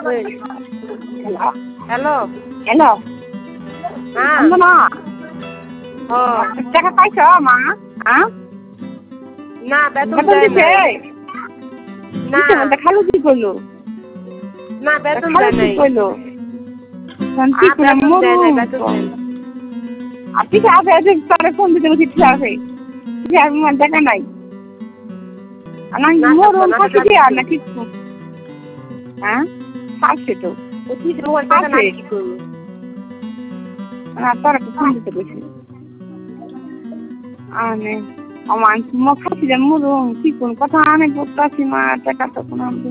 Hello hello হ্যাঁ মা ও টাকা পাইছ মা হ্যাঁ না বেতন বেতন দেয় দিছে নাই না খালু কি করলো না বেতন খালু দেয় কি নাই করলো কি করে বেতন দেয় নাই বেতন মরুন দেয় নাই। আপনি আছে আছে তারে ফোন দিতে বসে ঠিক আছে ঠিক আছে আমার দেখা নাই না মরুন না ফাঁসি দিয়ে আর না কিছু হ্যাঁ ফাঁসছে তো কি তোমার টাকা না কি করবো তারা তো ফোন দিতে বসে আনে আমার ফাঁসি দিয়ে মরুন কি কোন কথা আনে করতে আসি মা টাকা তো কোনো